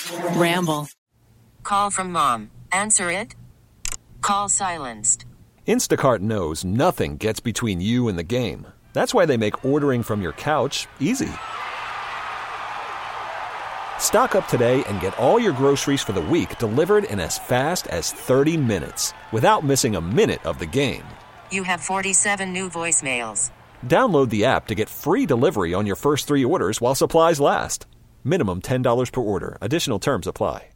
Ramble. Call from mom. Answer it. Call silenced. Instacart knows nothing gets between you and the game. That's why they make ordering from your couch easy. Stock up today and get all your groceries for the week delivered in as fast as 30 minutes without missing a minute of the game. You have 47 new voicemails. Download the app to get free delivery on your first 3 orders while supplies last. Minimum $10 per order. Additional terms apply.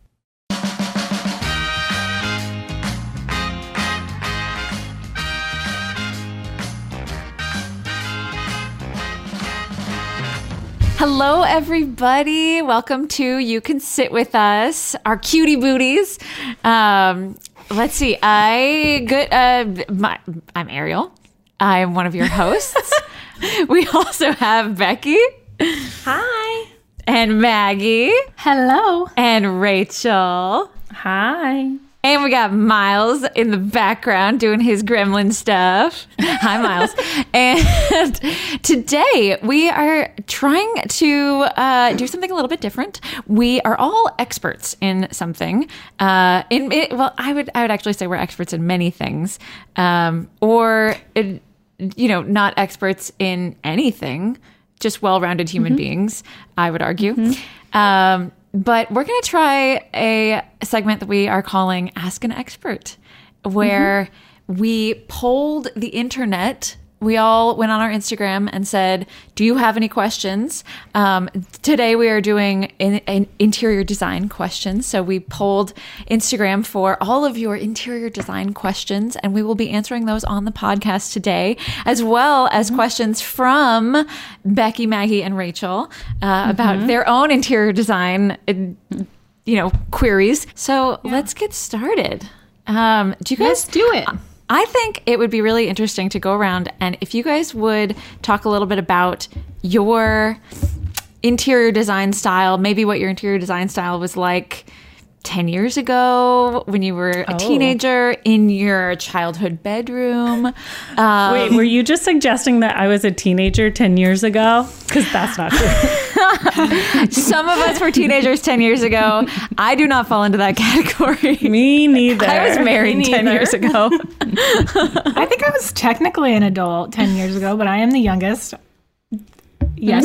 Hello, everybody. Welcome to You Can Sit With Us, our cutie booties. Let's see. I'm Ariel. I'm one of your hosts. We also have Becky. Hi. And Maggie. Hello. And Rachel. Hi. And we got Miles in the background doing his gremlin stuff. Hi, Miles. And today we are trying to do something a little bit different. We are all experts in something. I would actually say we're experts in many things, not experts in anything. Just well-rounded human beings, I would argue. But we're going to try a segment that we are calling Ask an Expert, where we polled the internet. We all went on our Instagram and said, do you have any questions? Today we are doing an interior design questions. So we polled Instagram for all of your interior design questions, and we will be answering those on the podcast today, as well as questions from Becky, Maggie, and Rachel about their own interior design, queries. So let's get started. Do you guys Let's do it? I think it would be really interesting to go around, and if you guys would talk a little bit about your interior design style, maybe what your interior design style was like 10 years ago when you were a teenager in your childhood bedroom. Wait, were you just suggesting that I was a teenager 10 years ago? Because that's not true. Some of us were teenagers 10 years ago. I do not fall into that category. Me neither. I was married 10 years ago. I think I was technically an adult 10 years ago, but I am the youngest. Yes.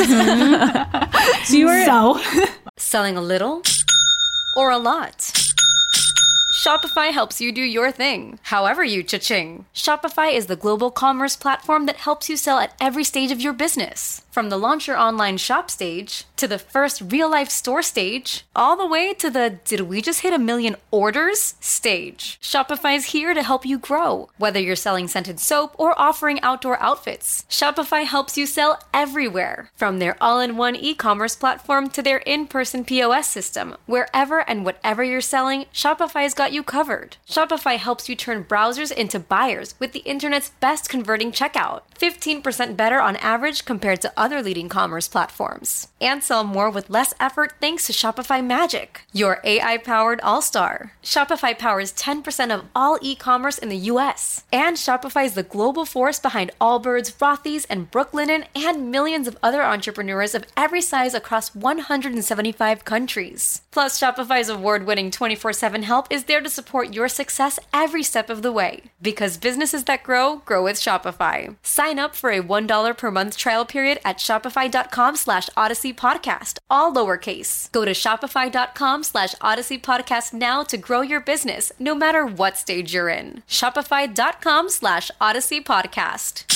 So you were... Selling a little or a lot? Shopify helps you do your thing, however you cha-ching. Shopify is the global commerce platform that helps you sell at every stage of your business. From the launch your online shop stage, to the first real-life store stage, all the way to the did we just hit 1 million orders stage. Shopify is here to help you grow. Whether you're selling scented soap or offering outdoor outfits, Shopify helps you sell everywhere. From their all-in-one e-commerce platform to their in-person POS system, wherever and whatever you're selling, Shopify's got you covered. Shopify helps you turn browsers into buyers with the internet's best converting checkout. 15% better on average compared to other leading commerce platforms. And sell more with less effort thanks to Shopify Magic, your AI-powered all-star. Shopify powers 10% of all e-commerce in the US. And Shopify is the global force behind Allbirds, Rothy's, and Brooklinen, and millions of other entrepreneurs of every size across 175 countries. Plus, Shopify's award-winning 24/7 help is there to support your success every step of the way. Because businesses that grow, grow with Shopify. Sign up for a $1 per month trial period at shopify.com/Odyssey Podcast, all lowercase. Go to shopify.com/Odyssey Podcast now to grow your business, no matter what stage you're in. Shopify.com/Odyssey Podcast.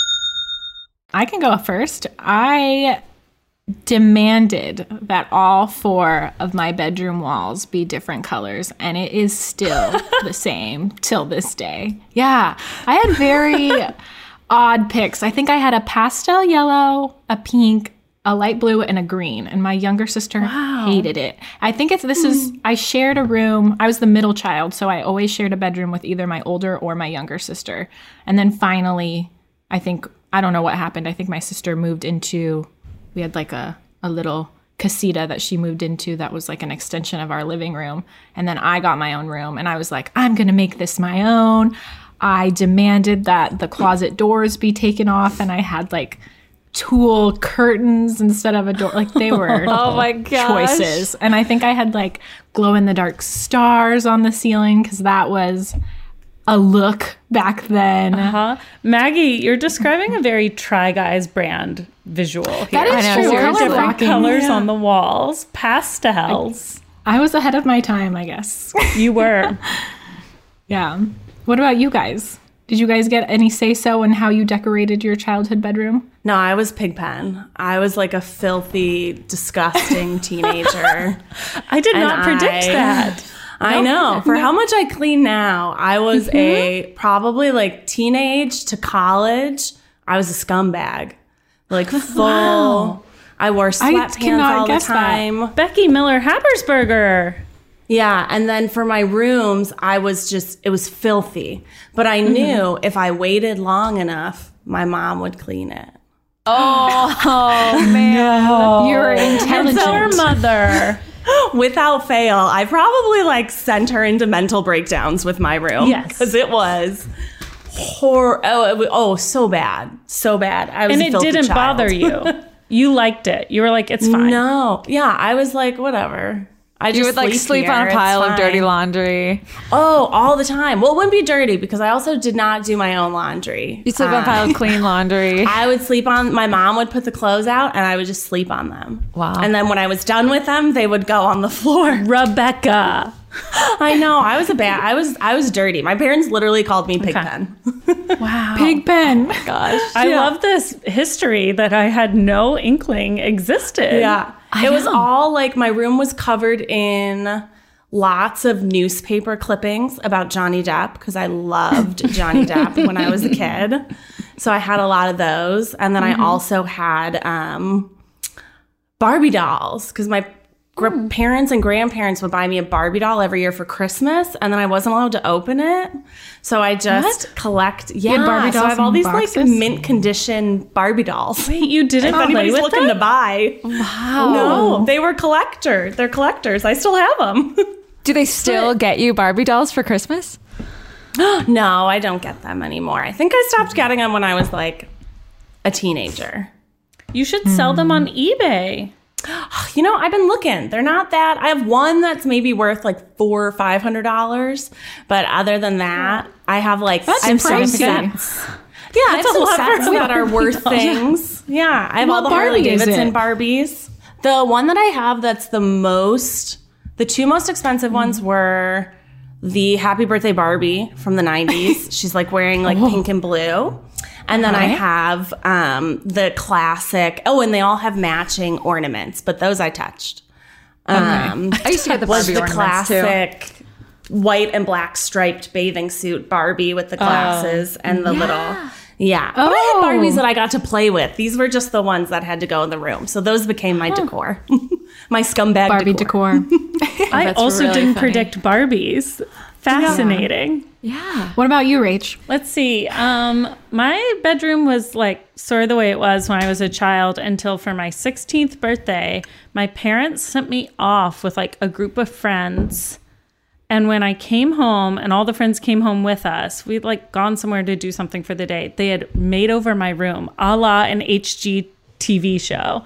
I can go first. I demanded that all 4 of my bedroom walls be different colors, and it is still the same till this day. Yeah, I had very odd picks. I think I had a pastel yellow, a pink, a light blue, and a green, and my younger sister hated it. I think I shared a room. I was the middle child, so I always shared a bedroom with either my older or my younger sister. And then finally, I don't know what happened. I think my sister moved into... We had like a little casita that she moved into that was like an extension of our living room. And then I got my own room, and I was like, I'm going to make this my own. I demanded that the closet doors be taken off, and I had like tulle curtains instead of a door. Like they were Oh my gosh. choices. And I think I had like glow in the dark stars on the ceiling because that was a look back then. Maggie, you're describing a very Try Guys brand visual here. That is I know, true. seriously. Color Different blocking. colors Yeah. on the walls, pastels. I was ahead of my time, I guess. You were. Yeah. What about you guys? Did you guys get any say-so in how you decorated your childhood bedroom? No, I was Pigpen. I was like a filthy, disgusting teenager. I did And not predict that. I know. For how much I clean now, I was a probably like teenage to college. I was a scumbag. Like full. I wore sweatpants cannot all the guess that. time. Becky Miller Habersberger. Yeah, and then for my rooms, it was filthy. But I knew if I waited long enough, my mom would clean it. You're It's intelligent. our mother. Without fail, I probably like sent her into mental breakdowns with my room. Yes. Because it was so bad. So bad. I was And a it filthy didn't child. bother you. You liked it. You were like, it's fine. No. Yeah, I was like, whatever. I just You would like sleep here. on a It's pile of fine. dirty laundry. Oh, all the time. Well, it wouldn't be dirty because I also did not do my own laundry. You sleep on a pile of clean laundry. I would sleep on, my mom would put the clothes out and I would just sleep on them. Wow. And then when I was done with them, they would go on the floor. Rebecca. I know. I was dirty. My parents literally called me Pigpen. Pig pen. Gosh. I love this history that I had no inkling existed. Yeah. It was all like my room was covered in lots of newspaper clippings about Johnny Depp because I loved Johnny Depp when I was a kid. So I had a lot of those. And then I also had Barbie dolls because my parents and grandparents would buy me a Barbie doll every year for Christmas. And then I wasn't allowed to open it. So I just collect. Yeah. had Barbie so I dolls have all in these like boxes? mint condition Barbie dolls. Wait, you didn't If play anybody's with looking them? to buy. Wow. No, they were collectors. They're collectors. I still have them. Do they still get you Barbie dolls for Christmas? No, I don't get them anymore. I think I stopped getting them when I was like a teenager. You should sell them on eBay. You know, I've been looking. They're not that. I have one that's maybe worth like $400 or $500, but other than that, I have like I have some pricey. sets. Yeah, I have some sets that are worth things. Yeah, I have all the Harley Barbie is Davidson it? Barbies. The one that I have that's the two most expensive ones were the Happy Birthday Barbie from the 90s. She's like wearing like pink and blue. And then I have the classic. Oh, and they all have matching ornaments, but those I touched. I used to get the Was Barbie the ornaments too. classic white and black striped bathing suit Barbie with the glasses and the little. Yeah. But I had Barbies that I got to play with. These were just the ones that had to go in the room. So those became my decor. My scumbag Barbie decor. I That's also really didn't funny. predict Barbies. Fascinating. Yeah. What about you, Rach? Let's see. My bedroom was like sort of the way it was when I was a child until for my 16th birthday, my parents sent me off with like a group of friends. And when I came home and all the friends came home with us, we'd like gone somewhere to do something for the day. They had made over my room, a la an HGTV show.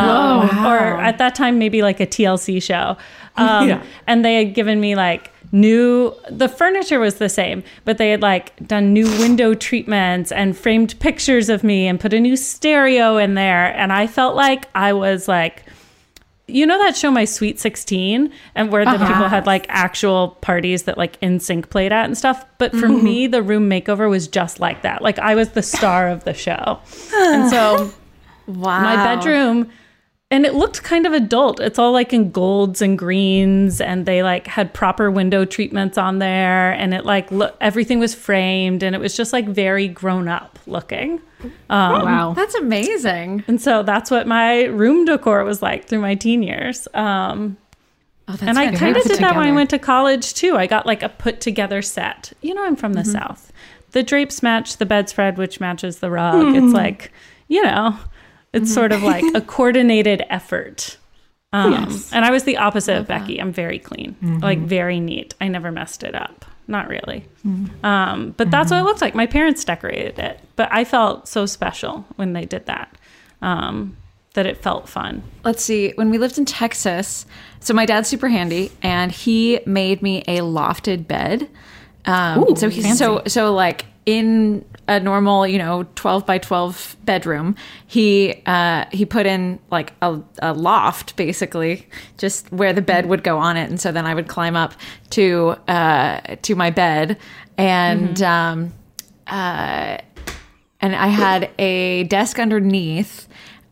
Or at that time, maybe like a TLC show. And they had given me like the furniture was the same, but they had like done new window treatments and framed pictures of me and put a new stereo in there. And I felt like I was like, you know that show My Sweet 16 and where the people had like actual parties that like NSYNC played at and stuff. But for me, the room makeover was just like that. Like I was the star of the show. And so Wow. my bedroom, and it looked kind of adult. It's all like in golds and greens, and they like had proper window treatments on there, and it like everything was framed, and it was just like very grown up looking. Wow. That's amazing. And so that's what my room decor was like through my teen years. Oh, that's And I kind of fantastic. did that when I went to college too. I got like a put together set. You know, I'm from the South. The drapes match the bedspread, which matches the rug. It's like, you know, it's sort of like a coordinated effort. And I was the opposite of Becky. I'm very clean, like very neat. I never messed it up. Not really. But that's what it looked like. My parents decorated it, but I felt so special when they did that. that it felt fun. Let's see. When we lived in Texas, so my dad's super handy, and he made me a lofted bed. So he's so like in a normal, 12 by 12 bedroom, he put in like a loft, basically, just where the bed would go on it, and so then I would climb up to my bed, and I had a desk underneath.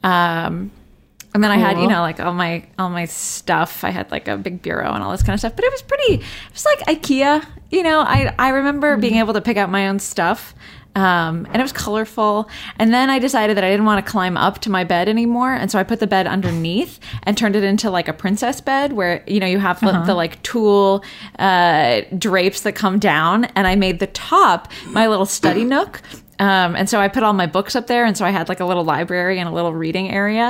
And then I had, like all my stuff. I had like a big bureau and all this kind of stuff. But it was like IKEA. I remember being able to pick out my own stuff. And it was colorful. And then I decided that I didn't want to climb up to my bed anymore. And so I put the bed underneath and turned it into like a princess bed where, you have the like tulle drapes that come down. And I made the top my little study nook. And so I put all my books up there, and so I had like a little library and a little reading area.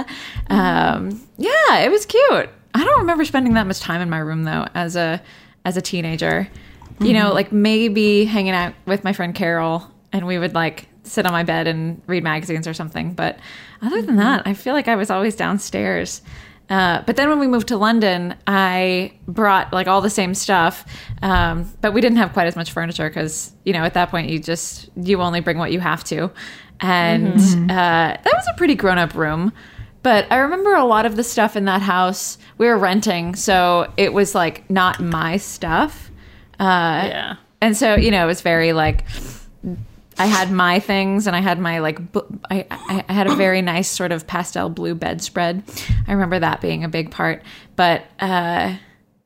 Yeah, it was cute. I don't remember spending that much time in my room though as a teenager. Like maybe hanging out with my friend Carol, and we would like sit on my bed and read magazines or something. But other than that, I feel like I was always downstairs. But then when we moved to London, I brought like all the same stuff, but we didn't have quite as much furniture because, at that point you only bring what you have to. And that was a pretty grown-up room. But I remember a lot of the stuff in that house, we were renting, so it was like not my stuff. And so, it was very like... I had my things, and I had my like I had a very nice sort of pastel blue bedspread. I remember that being a big part. But I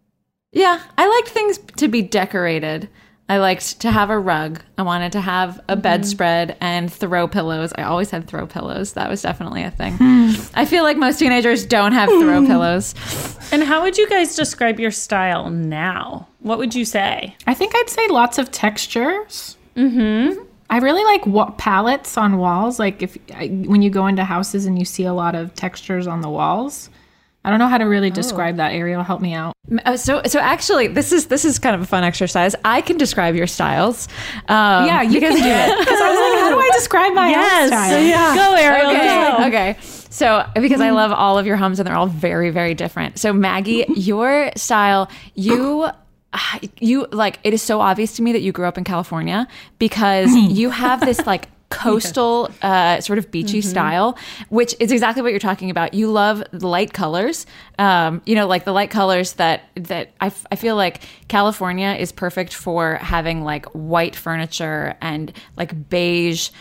liked things to be decorated. I liked to have a rug. I wanted to have a bedspread and throw pillows. I always had throw pillows. That was definitely a thing. I feel like most teenagers don't have throw pillows. And how would you guys describe your style now? What would you say? I think I'd say lots of textures. I really like palettes on walls. Like when you go into houses and you see a lot of textures on the walls. I don't know how to really describe that. Ariel, help me out. So actually, this is kind of a fun exercise. I can describe your styles. Yeah, you can do it. Because I was like, how do I describe my own style? So yeah. Go, Ariel. Go. Okay. So because I love all of your hums and they're all very, very different. So Maggie, your style, you like, it is so obvious to me that you grew up in California because you have this like coastal sort of beachy style, which is exactly what you're talking about. You love the light colors, like the light colors that I feel like California is perfect for having like white furniture and like beige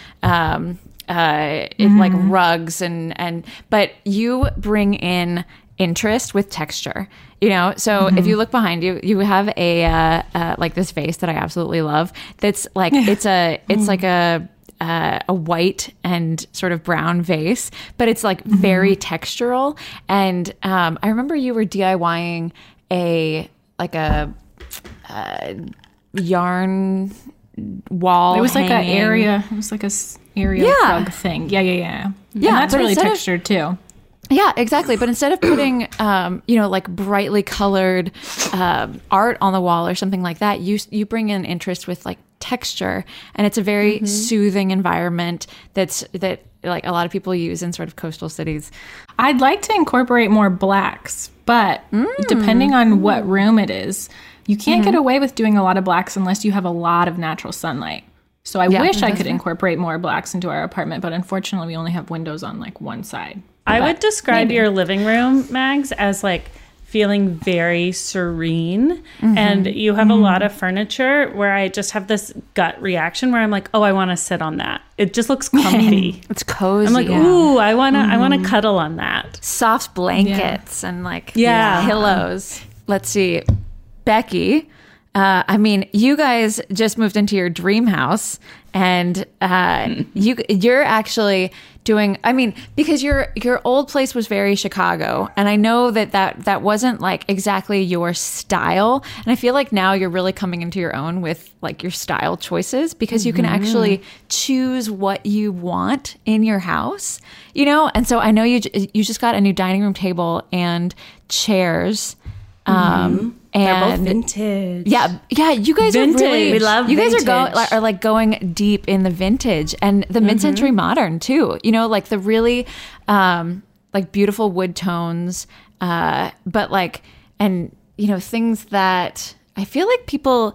like rugs and but you bring in interest with texture, so if you look behind you, you have a like this vase that I absolutely love. That's like it's like a white and sort of brown vase, but it's like very textural. And I remember you were DIYing a yarn wall. It was like hanging. an area. It was like a area rug thing. Yeah. And that's really textured too. Yeah, exactly. But instead of putting, like brightly colored art on the wall or something like that, you bring in interest with like texture, and it's a very soothing environment that like a lot of people use in sort of coastal cities. I'd like to incorporate more blacks, but depending on what room it is, you can't get away with doing a lot of blacks unless you have a lot of natural sunlight. So I wish I could incorporate more blacks into our apartment, but unfortunately we only have windows on like one side. I would describe your living room, Mags, as like feeling very serene. And you have a lot of furniture where I just have this gut reaction where I'm like, oh, I want to sit on that. It just looks comfy. It's cozy. I'm like, ooh, I want to cuddle on that. Soft blankets and like pillows. Let's see. Becky, you guys just moved into your dream house, and you're actually doing, because your old place was very Chicago, and I know that wasn't like exactly your style, and I feel like now you're really coming into your own with like your style choices, because you can actually choose what you want in your house, and so I know you just got a new dining room table and chairs. They're both And vintage. yeah, you guys Vintage. are really. We love you guys vintage. are like going deep in the vintage and the mid-century modern too. You know, like the really like beautiful wood tones, but like, and you know, things that I feel like people,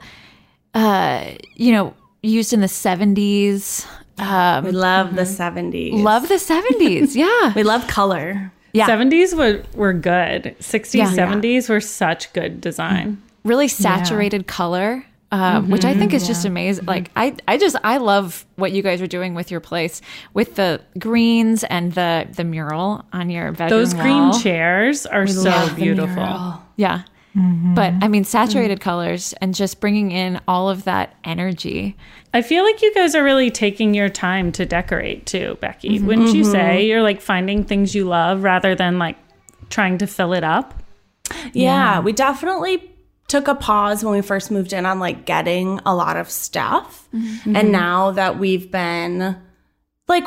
you know, used in the 70s. We love the 70s. Love the 70s. Yeah. We love color. Yeah. 70s were good. 60s, Yeah. 70s were such good design. Really saturated color, which I think is just amazing. Like I love what you guys are doing with your place with the greens and the mural on your bedroom Those green wall. chairs are so love the beautiful. mural. Yeah. But I mean, saturated colors and just bringing in all of that energy. I feel like you guys are really taking your time to decorate too, Becky. Wouldn't you say you're like finding things you love rather than like trying to fill it up? Yeah, we definitely took a pause when we first moved in on like getting a lot of stuff. And now that we've been like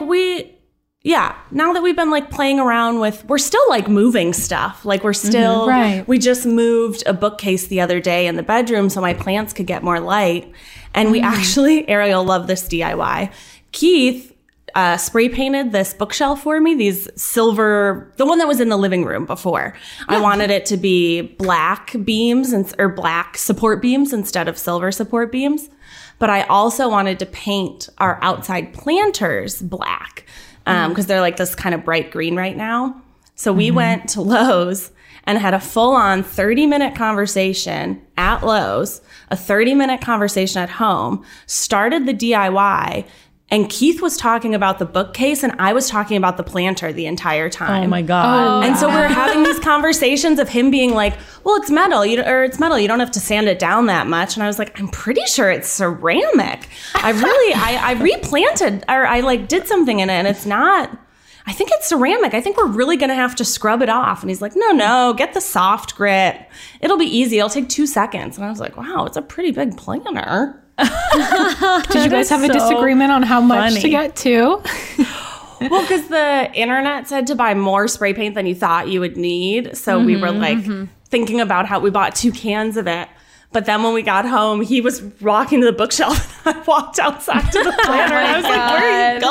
now that we've been like playing around with, we're still like moving stuff. Like we're still, Right. we just moved a bookcase the other day in the bedroom so my plants could get more light. And we actually, Ariel loved this DIY. Keith spray painted this bookshelf for me, these silver, the one that was in the living room before. I wanted it to be black beams or black support beams instead of silver support beams. But I also wanted to paint our outside planters black because they're like this kind of bright green right now. So we went to Lowe's and had a full-on 30-minute conversation at Lowe's, a 30-minute conversation at home, started the DIY, and Keith was talking about the bookcase and I was talking about the planter the entire time. Oh my God. And so we were having these conversations of him being like, well, it's metal, it's metal. You don't have to sand it down that much. And I was like, I'm pretty sure it's ceramic. I replanted, or I like did something in it and it's not, I think it's ceramic. I think we're really going to have to scrub it off. And he's like, no, get the soft grit. It'll be easy. It'll take 2 seconds. And I was like, wow, it's a pretty big planter. Did you guys have a so disagreement on how much funny. to get to? Well, because the internet said to buy more spray paint than you thought you would need. So we were like thinking about how we bought 2 cans of it. But then when we got home, he was walking to the bookshelf. I walked outside to the planter and I was like, where are you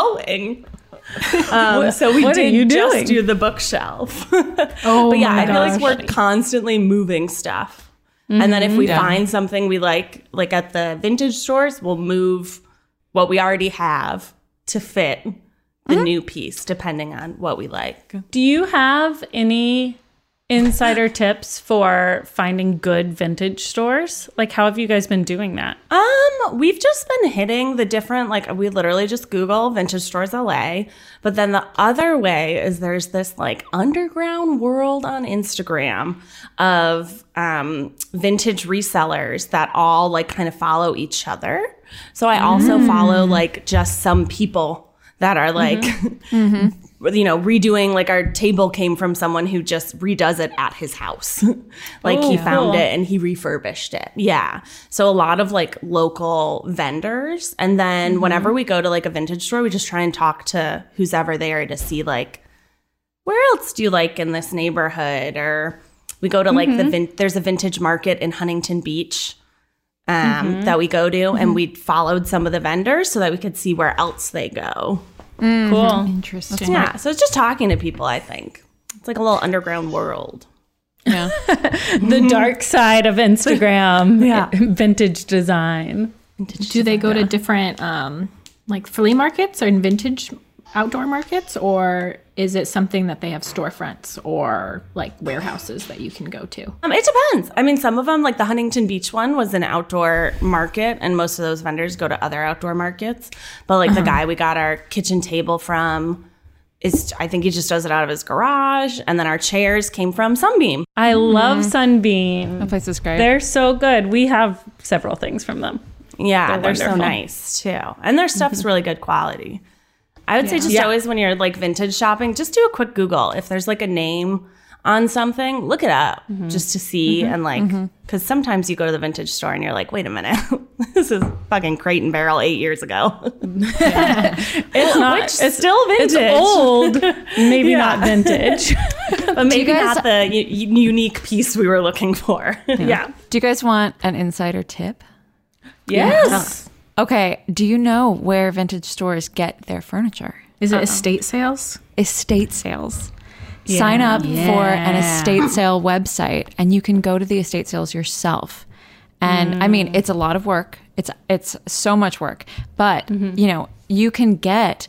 going? So we what are you did just doing? do the bookshelf. Oh, But yeah, my I feel like gosh. we're constantly moving stuff. And then if we find something we like at the vintage stores, we'll move what we already have to fit the new piece, depending on what we like. Do you have any insider tips for finding good vintage stores? Like, how have you guys been doing that? We've just been hitting the different, like we literally just Google vintage stores LA. But then the other way is there's this like underground world on Instagram of vintage resellers that all like kind of follow each other. So I also follow like just some people that are like, you know, redoing, like our table came from someone who just redoes it at his house. Like he found cool. it and he refurbished it. Yeah. So a lot of like local vendors. And then whenever we go to like a vintage store, we just try and talk to who's ever there to see like, where else do you like in this neighborhood? Or we go to like there's a vintage market in Huntington Beach that we go to, and we followed some of the vendors so that we could see where else they go. Cool. Interesting. Yeah, so it's just talking to people, I think. It's like a little underground world. Yeah. The dark side of Instagram. Yeah. Vintage design. Do they go to different like flea markets or vintage outdoor markets, or is it something that they have storefronts or like warehouses that you can go to? It depends. I mean, some of them, like the Huntington Beach one, was an outdoor market, and most of those vendors go to other outdoor markets. But like the guy we got our kitchen table from I think he just does it out of his garage, and then our chairs came from Sunbeam. I love Sunbeam. That place is great. They're so good. We have several things from them. Yeah, they're so wonderful. nice too, and their stuff's really good quality. I would say just always when you're like vintage shopping, just do a quick Google. If there's like a name on something, look it up just to see and like, because sometimes you go to the vintage store and you're like, wait a minute, this is fucking Crate and Barrel 8 years ago. It's not. It's still vintage. It's old, maybe not vintage. but maybe guys- not the unique piece we were looking for. Yeah. Do you guys want an insider tip? Yes. Okay. Do you know where vintage stores get their furniture? Is it estate sales? Estate sales. Sign up for an estate sale website, and you can go to the estate sales yourself. And I mean, it's a lot of work. It's so much work, but you know, you can get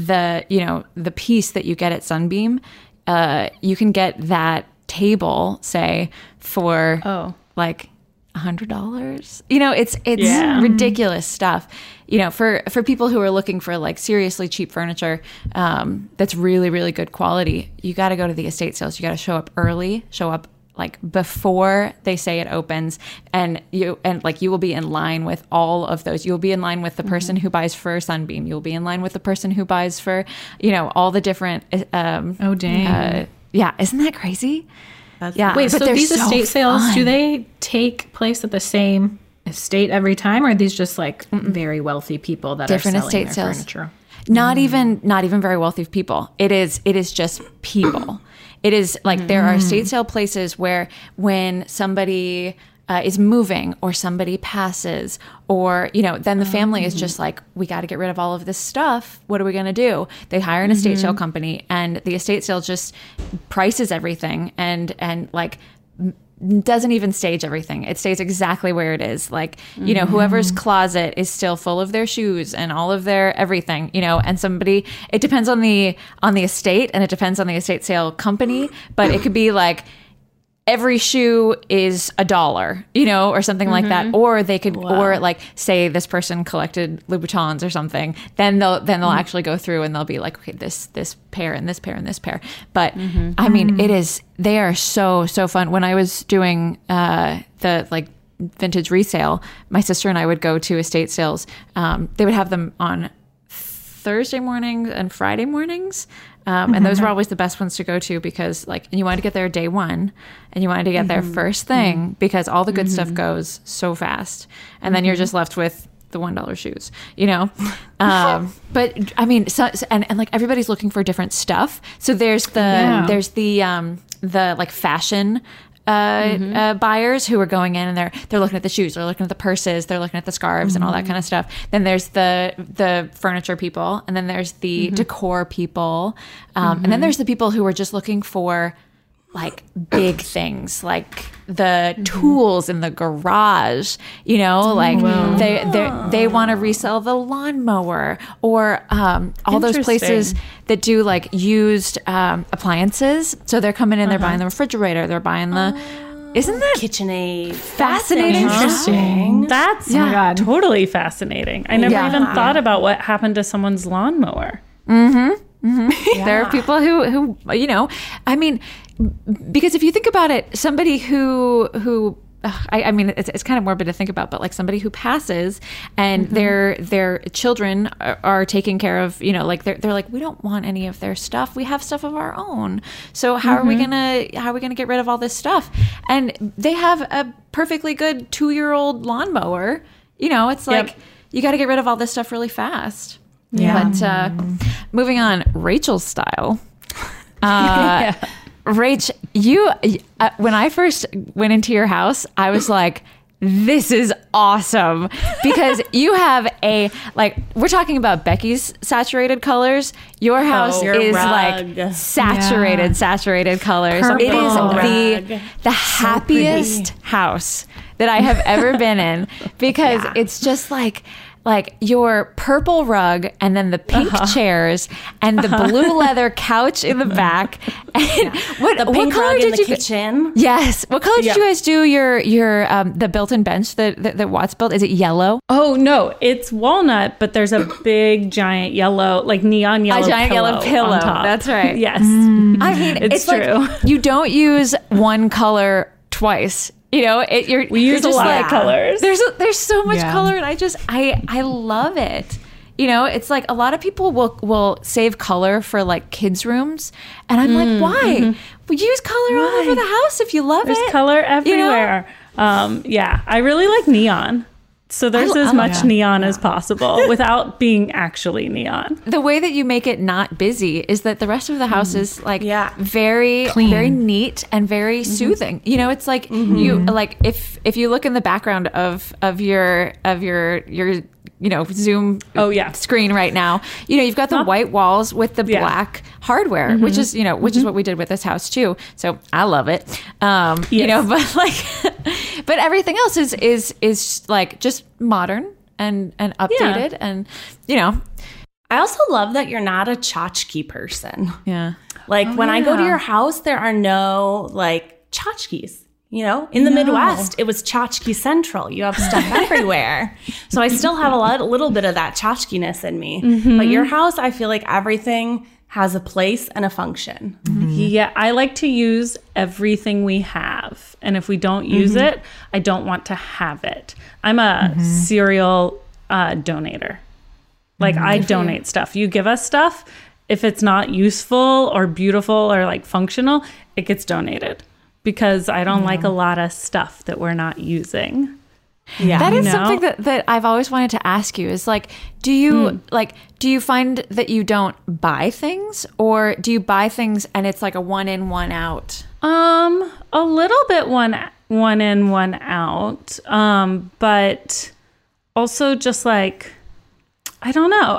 the piece that you get at Sunbeam. You can get that table, say, for like $100. You know, it's ridiculous stuff. You know, for people who are looking for like seriously cheap furniture that's really, really good quality, you got to go to the estate sales. You got to show up early, show up like before they say it opens, and you will be in line with all of those. You'll be in line with the person who buys for Sunbeam. You'll be in line with the person who buys for, you know, all the different. Oh, dang. Yeah, isn't that crazy? Yeah. Wait, but so they're these so estate sales, fun. do they take place at the same estate every time, or are these just like very wealthy people that Different are selling estate their sales. furniture? Not even very wealthy people. It is just people. It is like there are estate sale places where when somebody is moving or somebody passes, or, you know, then the family is just like, we got to get rid of all of this stuff. What are we going to do? They hire an estate sale company, and the estate sale just prices everything and like doesn't even stage everything. It stays exactly where it is. Like, you know, whoever's closet is still full of their shoes and all of their everything, you know, and somebody, it depends on the estate, and it depends on the estate sale company, but it could be like every shoe is $1, you know, or something like that. Or they could, or like say this person collected Louboutins or something, then they'll actually go through and they'll be like, okay, this pair and this pair and this pair. But I mean, they are so fun. When I was doing the like vintage resale, my sister and I would go to estate sales. They would have them on Thursday mornings and Friday mornings. And those were always the best ones to go to, because like you wanted to get there day one, and you wanted to get there first thing, because all the good stuff goes so fast, and then you're just left with the $1 shoes, you know? But I mean, and like everybody's looking for different stuff. So there's the like fashion buyers who are going in and they're looking at the shoes, they're looking at the purses, they're looking at the scarves and all that kind of stuff. Then there's the furniture people, and then there's the decor people, and then there's the people who are just looking for like big things, like the tools in the garage, you know, like they want to resell the lawnmower, or all those places that do like used appliances. So they're coming in, they're buying the refrigerator, they're buying the, isn't that KitchenAid. fascinating? Interesting. That's Oh my God. totally fascinating. I never even thought about what happened to someone's lawnmower. There are people who, you know, I mean, because if you think about it, somebody who I mean, it's kind of morbid to think about, but like somebody who passes and their children are taken care of, you know, like they're like, we don't want any of their stuff. We have stuff of our own. So how are we gonna get rid of all this stuff? And they have a perfectly good 2-year-old lawnmower. You know, it's like you got to get rid of all this stuff really fast. Yeah. But moving on, Rachel's style. Rach, you when I first went into your house, I was like, this is awesome, because you have we're talking about Becky's saturated colors. Your house your is rug. like saturated colors. Purple. It is the happiest house that I have ever been in, because it's just like your purple rug, and then the pink chairs, and the blue leather couch in the back. And what Pink color rug did in the you? kitchen. Yes. What color did you guys do your the built-in bench that Watts built? Is it yellow? Oh no, it's walnut, but there's a big giant yellow, like neon yellow, yellow pillow. on top. That's right. Yes. I mean, It's like true. you don't use one color twice. You know, We use a lot of colors. There's so much color, and I love it. You know, it's like a lot of people will save color for like kids' rooms, and I'm like, why? We use color all over the house if you love There's it. color you know? everywhere. Yeah, I really like neon. So there's as much neon as possible without being actually neon. The way that you make it not busy is that the rest of the house is like very Clean. very neat and very soothing. You know, it's like you like if you look in the background of your Zoom screen right now, you've got the white walls with the black hardware, which is which is what we did with this house too. So I love it. But like but everything else is like just modern and updated and I also love that you're not a tchotchke person. Yeah. Like when I go to your house, there are no like tchotchkes. In the Midwest, it was tchotchke central. You have stuff everywhere. So I still have a little bit of that tchotchkeness in me. But your house, I feel like everything has a place and a function. Yeah, I like to use everything we have. And if we don't use it, I don't want to have it. I'm a serial donator. Like I donate stuff. You give us stuff. If it's not useful or beautiful or like functional, it gets donated. Because I don't like a lot of stuff that we're not using. Yeah, that is something that I've always wanted to ask you is like, do you find that you don't buy things, or do you buy things and it's like a one in, one out? A little bit one in, one out. But also just like, I don't know.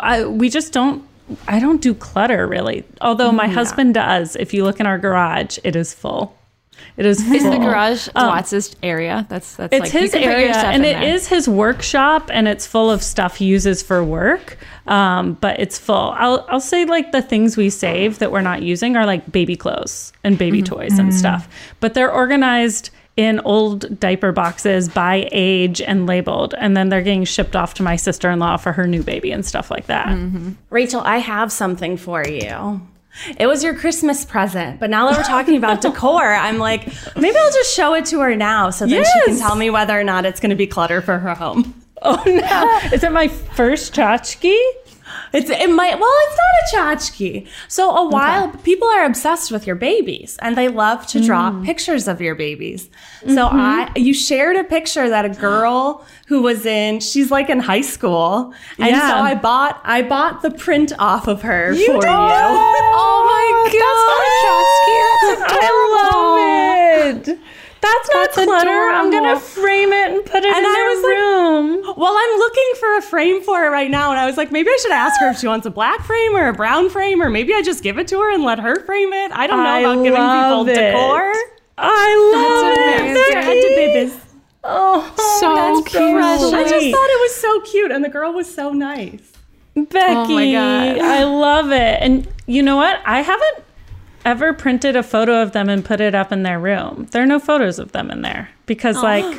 I don't do clutter really. Although my husband does. If you look in our garage, it is full. It is full. Is the garage Watts' area? That's it's like his area, and it is his workshop, and it's full of stuff he uses for work. But it's full. I'll say like the things we save that we're not using are like baby clothes and baby toys and stuff. But they're organized in old diaper boxes by age and labeled, and then they're getting shipped off to my sister-in-law for her new baby and stuff like that. Rachel, I have something for you. It was your Christmas present, but now that we're talking about decor, I'm like, maybe I'll just show it to her now so then she can tell me whether or not it's going to be clutter for her home. Oh no! Is it my first tchotchke? It's not a tchotchke. So people are obsessed with your babies and they love to draw pictures of your babies. So you shared a picture that a girl who was she's like in high school. And so I bought the print off of her for you. Oh my God. That's not a tchotchke. That's I love it. That's not clutter. Adorable. I'm going to frame it and put it in their room. Well, I'm looking for a frame for it right now. And I was like, maybe I should ask her if she wants a black frame or a brown frame, or maybe I just give it to her and let her frame it. I don't know about giving people decor. I love it. Babies. Oh, So that's cute. I just thought it was so cute. And the girl was so nice. Becky, Oh my God. I love it. And you know what? I haven't ever printed a photo of them and put it up in their room. There are no photos of them in there because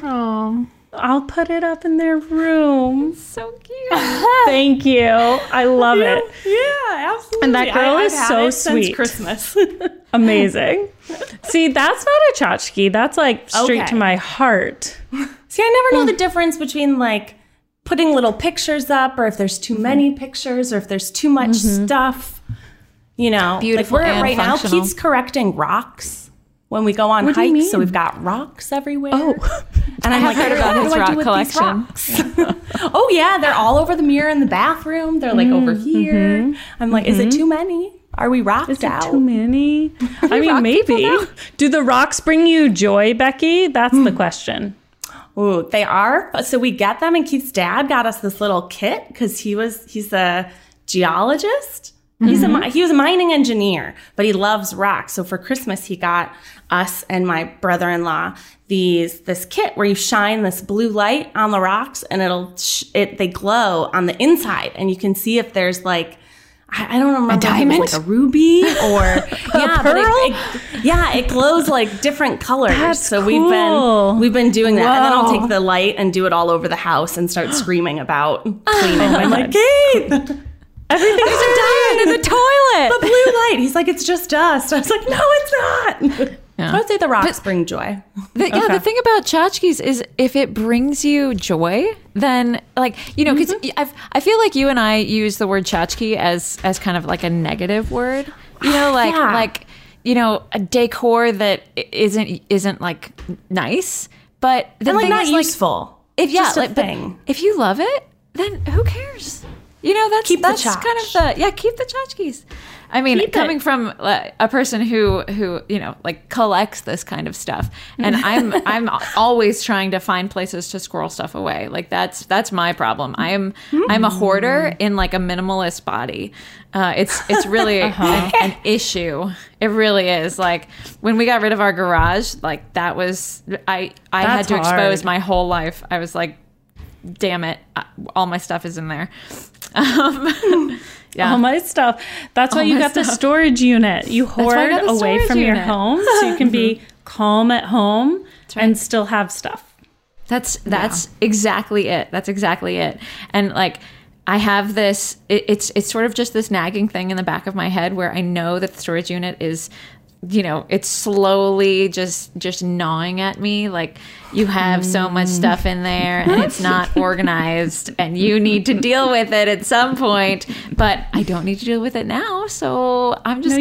I'll put it up in their room. So cute. Thank you. I love it. Yeah, absolutely. And that girl I've is had so it since sweet. Christmas. Amazing. See, that's not a tchotchke. That's like straight Okay. to my heart. See, I never know the difference between like putting little pictures up, or if there's too many pictures, or if there's too much stuff. Beautiful like we're and right functional. now, Keith's correcting rocks when we go on What do you hikes. mean? So we've got rocks everywhere. Oh. And I'm like, heard about what his do I do rock with these collection. rocks? Oh yeah, they're all over the mirror in the bathroom. They're like over here. I'm like, is it too many? Are we rocked Is out? it too many? I mean, rock people maybe. now? Do the rocks bring you joy, Becky? That's the question. Ooh, they are. So we get them, and Keith's dad got us this little kit because he's a geologist. He was a mining engineer, but he loves rocks. So for Christmas, he got us and my brother-in-law this kit where you shine this blue light on the rocks, and they glow on the inside, and you can see if there's like, I don't remember, A diamond? like a ruby or yeah, pearl? But it glows like different colors. That's so cool. we've been doing that, and then I'll Whoa. take the light and do it all over the house and start screaming about cleaning. I'm like, Kate. Everything's There's a diamond in the toilet. The blue light. He's like, it's just dust. I was like, no, it's not. Yeah. So I'd say the rocks bring joy. The thing about tchotchkes is if it brings you joy, then like, because I feel like you and I use the word tchotchke as kind of like a negative word, like a decor that isn't like nice, but the And like thing not is, like, useful. if just a but thing. if you love it, then who cares? You know, that's Keep the kind of tchotchke. keep the tchotchkes. I mean, coming from a person who you know, like collects this kind of stuff, and I'm always trying to find places to squirrel stuff away. Like that's my problem. I'm a hoarder in like a minimalist body. It's really an issue. It really is. Like when we got rid of our garage, like that was I had to expose my whole life. I was like, damn it, all my stuff is in there. Yeah. All my stuff. That's why you got the storage unit. You hoard away from your home so you can be calm at home and still have stuff. That's exactly it. That's exactly it. And like I have this, it's sort of just this nagging thing in the back of my head where I know that the storage unit is, you know, it's slowly just gnawing at me. Like you have so much stuff in there and it's not organized and you need to deal with it at some point, but I don't need to deal with it now. So I'm just,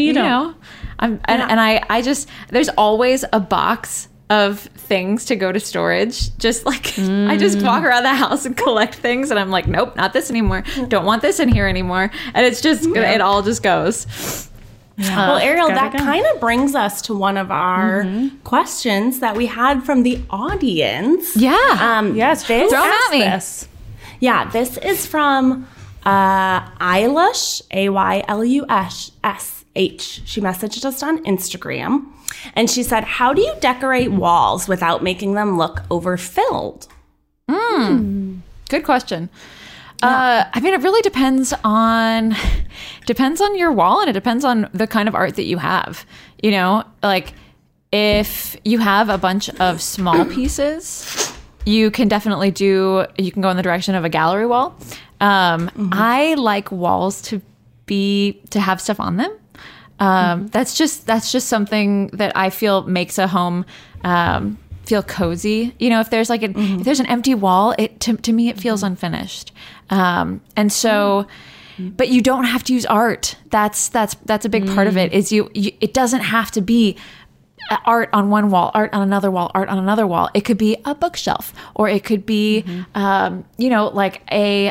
I just, there's always a box of things to go to storage. Just like I just walk around the house and collect things and I'm like, nope, not this anymore. Don't want this in here anymore. And it's just, it all just goes. Yeah. Well, Ariel, that kind of brings us to one of our questions that we had from the audience. Yeah. Yes, this throw 'em at me. This. Yeah, this is from Aylush, AYLUSH. She messaged us on Instagram, and she said, "How do you decorate walls without making them look overfilled?" Good question. I mean, it really depends on your wall, and it depends on the kind of art that you have. You know, like if you have a bunch of small pieces, you can definitely go in the direction of a gallery wall. I like walls to have stuff on them. That's just something that I feel makes a home feel cozy. You know, if there's like if there's an empty wall, to me it feels unfinished. And so, but you don't have to use art. That's a big part of it. Is it doesn't have to be art on one wall, art on another wall, art on another wall. It could be a bookshelf, or it could be, you know, like a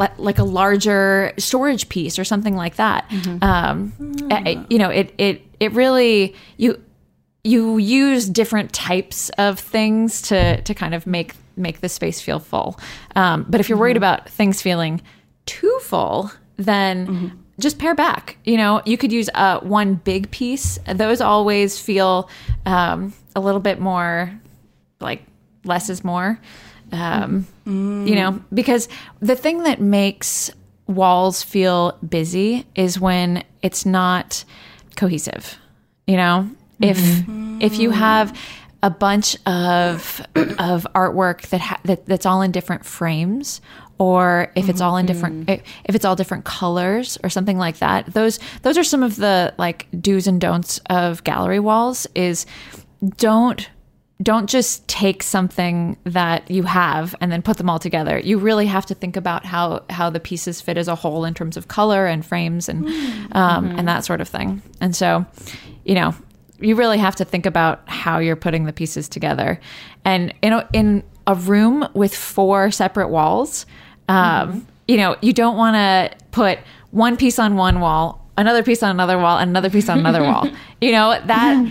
larger storage piece or something like that. You know, it really you use different types of things to kind of make the space feel full. But if you're worried about things feeling too full, then just pare back. You know, you could use one big piece. Those always feel a little bit more like less is more. You know, because the thing that makes walls feel busy is when it's not cohesive. You know, if you have a bunch of artwork that's all in different frames, or if it's all in different, if it's all different colors or something like that, those are some of the like do's and don'ts of gallery walls. Is don't just take something that you have and then put them all together. You really have to think about how the pieces fit as a whole in terms of color and frames and that sort of thing. And so, you know, you really have to think about how you're putting the pieces together. And in a room with 4 separate walls, you know, you don't want to put one piece on one wall, another piece on another wall, and another piece on another wall. You know, that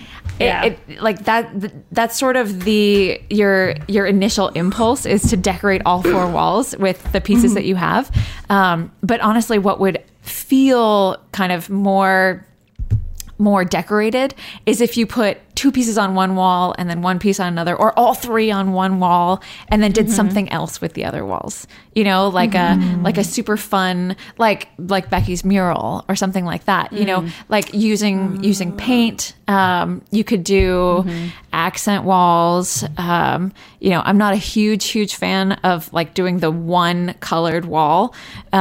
that's sort of your initial impulse is to decorate all 4 walls with the pieces that you have. But honestly, what would feel kind of more decorated is if you put 2 pieces on one wall and then 1 piece on another, or all 3 on one wall and then did something else with the other walls. You know, like a super fun like Becky's mural or something like that. You know, like using paint. You could do accent walls. You know, I'm not a huge fan of like doing the one colored wall,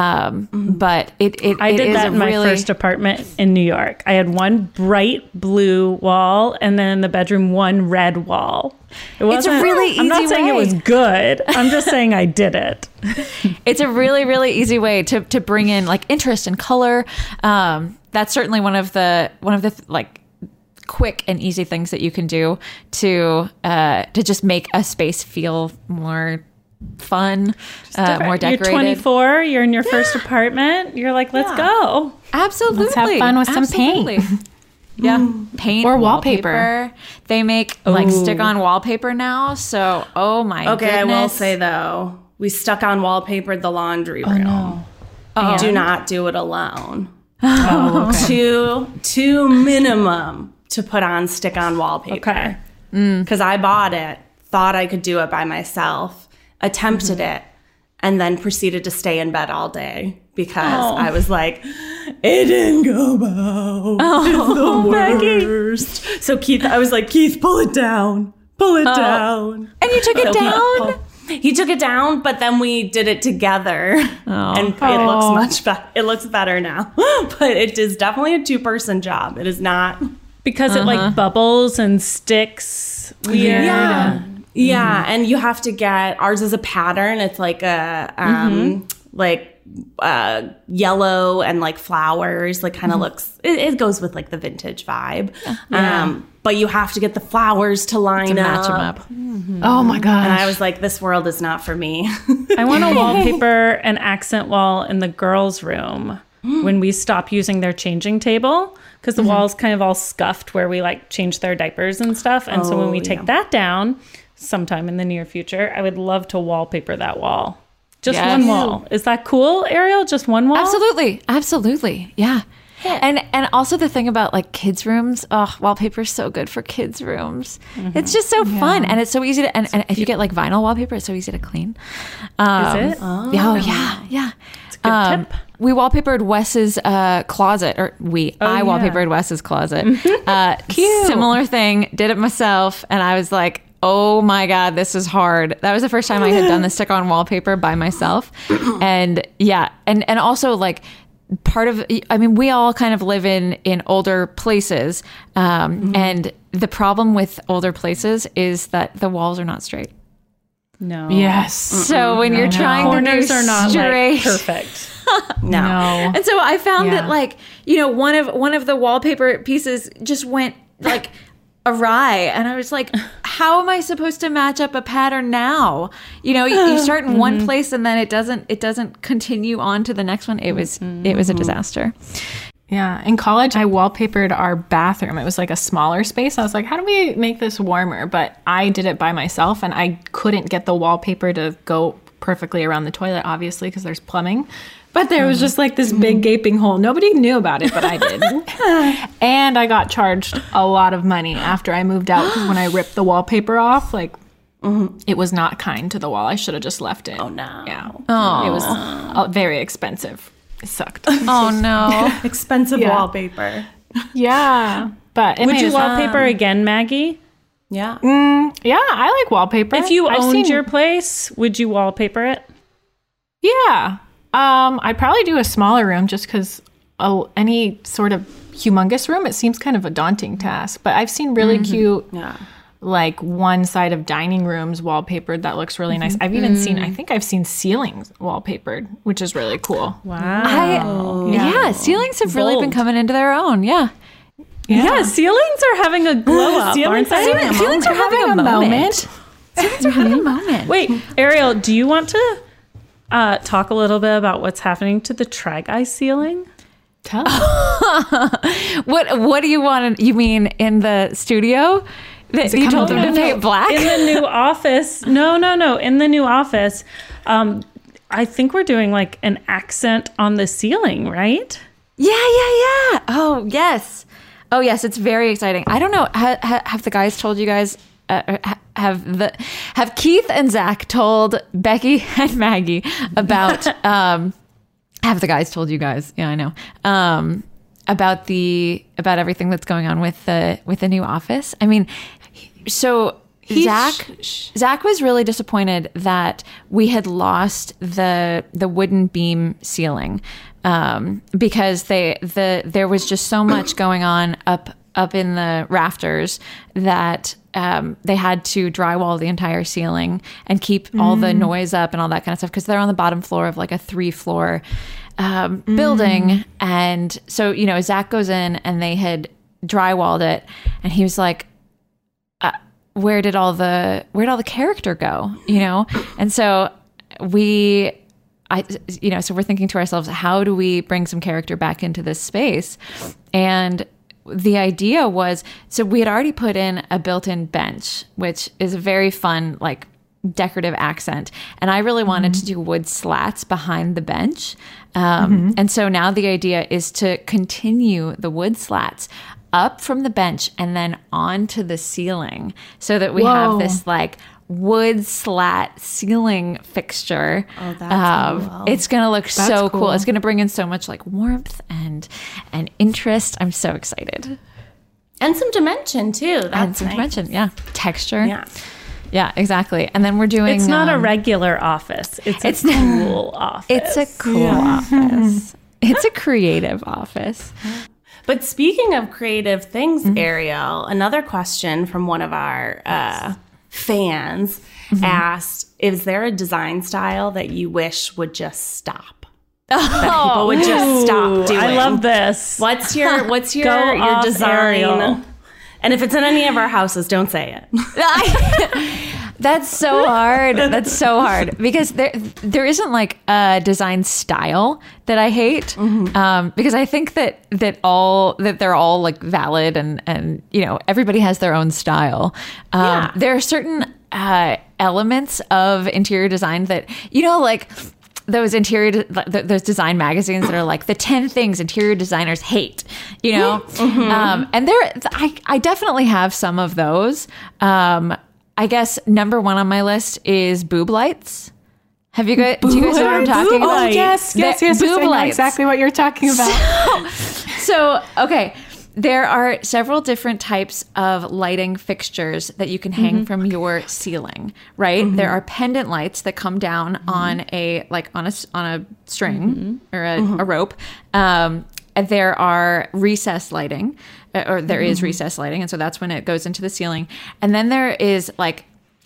but I did that in my first apartment in New York. I had one bright blue wall and then in the bedroom one red wall. It's a really easy way. I'm not saying it was good. I'm just saying I did it. It's a really, really easy way to bring in like interest and color. That's certainly one of the like quick and easy things that you can do to just make a space feel more fun, more decorated. You're 24. You're in your first apartment. You're like, let's go. Absolutely. Let's have fun with some paint. Yeah. Paint Or wallpaper. They make like stick-on wallpaper now. So, oh my goodness. I will say though, we stuck on wallpaper the laundry room. Do not do it alone. Two minimum to put on stick-on wallpaper. Okay. Because I bought it, thought I could do it by myself, attempted it, and then proceeded to stay in bed all day because I was like, it didn't go well. It's the worst. So I was like, Keith, pull it down. Pull it down. And you took it down? He took it down, but then we did it together, and it looks much better. It looks better now, but it is definitely a 2-person job. It is not Because it like bubbles and sticks weird. Yeah, and you have to get ours is a pattern. It's like a yellow and like flowers. Like kind of looks. It goes with like the vintage vibe. But you have to get the flowers to line match them up. up. Oh my gosh. And I was like, this world is not for me. I want to wallpaper an accent wall in the girls' room when we stop using their changing table, because the wall's kind of all scuffed where we like change their diapers and stuff. And so when we take that down sometime in the near future, I would love to wallpaper that wall. Just one wall. Is that cool, Ariel? Just one wall? Absolutely. Yeah. And also the thing about like kids' rooms, wallpaper is so good for kids' rooms. It's just so fun, and it's so easy to. And if you get like vinyl wallpaper, it's so easy to clean. Is it? Yeah. It's a good tip. We wallpapered Wes's closet, or I wallpapered Wes's closet. Cute. Similar thing. Did it myself, and I was like, oh my God, this is hard. That was the first time I had done the stick-on wallpaper by myself, and and also like. We all kind of live in older places. And the problem with older places is that the walls are not straight. No. Yes. So when you're trying to do corners are not straight, like perfect. No. And so I found that like, one of the wallpaper pieces just went like awry, and I was like, how am I supposed to match up a pattern now? You start in one place and then it doesn't continue on to the next one. It was a disaster. Yeah. In college, I wallpapered our bathroom. It was like a smaller space. I was like, how do we make this warmer? But I did it by myself, and I couldn't get the wallpaper to go perfectly around the toilet, obviously, because there's plumbing. But there was just like this big gaping hole. Nobody knew about it, but I did. And I got charged a lot of money after I moved out, because when I ripped the wallpaper off, like, it was not kind to the wall. I should have just left it. Oh, no. Yeah. It was very expensive. It sucked. Oh no. Expensive wallpaper. Yeah. But Would you wallpaper again, Maggie? Yeah. Yeah, I like wallpaper. If you owned your place, would you wallpaper it? Yeah. I'd probably do a smaller room, just because any sort of humongous room, it seems kind of a daunting task. But I've seen really cute, like one side of dining rooms wallpapered that looks really nice. I've even seen, I think I've seen ceilings wallpapered, which is really cool. Wow. Ceilings have really been coming into their own. Yeah, ceilings are having a glow up, aren't they? Ceilings are having a moment. Ceilings are having a moment. Wait, Ariel, do you want to talk a little bit about what's happening to the Tri-Guy ceiling? Tell us. What do you want? You mean in the studio? That you told them to paint black? In the new office. No. In the new office. I think we're doing like an accent on the ceiling, right? Yeah. Oh, yes. It's very exciting. I don't know. Have the guys told you guys? Have Keith and Zach told Becky and Maggie about? Have the guys told you guys? Yeah, I know. About everything that's going on with the new office. I mean, so Zach was really disappointed that we had lost the wooden beam ceiling, because there was just so much going on up in the rafters that they had to drywall the entire ceiling and keep all the noise up and all that kind of stuff, because they're on the bottom floor of like a 3-floor building. And so, Zach goes in and they had drywalled it, and he was like, where did all the character go, you know? And so so we're thinking to ourselves, how do we bring some character back into this space? And the idea was, so we had already put in a built-in bench, which is a very fun, like, decorative accent. And I really wanted to do wood slats behind the bench. And so now the idea is to continue the wood slats up from the bench and then onto the ceiling, so that we have this like wood slat ceiling fixture. Oh, that's cool. It's going to look so cool. It's going to bring in so much like warmth and interest. I'm so excited. And some dimension too. That's some nice. dimension. Yeah. Texture. Yeah. Yeah, exactly. And then we're doing... It's not a regular office. It's a cool office. It's a cool office. It's a creative office. But speaking of creative things, Ariel, another question from one of our fans asked, is there a design style that you wish would just stop? That people would just stop doing? I love this. What's your Go off, design? Ariel. And if it's in any of our houses, don't say it. That's so hard. That's so hard because there isn't like a design style that I hate, because I think that they're all like valid and you know, everybody has their own style. There are certain elements of interior design that, you know, like those those design magazines that are like the 10 things interior designers hate, you know, and I definitely have some of those. I guess number one on my list is boob lights. Do you guys know what I'm talking about? Oh, yes. I know exactly what you're talking about. So, okay. There are several different types of lighting fixtures that you can hang from your ceiling, right? There are pendant lights that come down on a string or a rope. There are recessed lighting, or there is recessed lighting, and so that's when it goes into the ceiling. And then there is like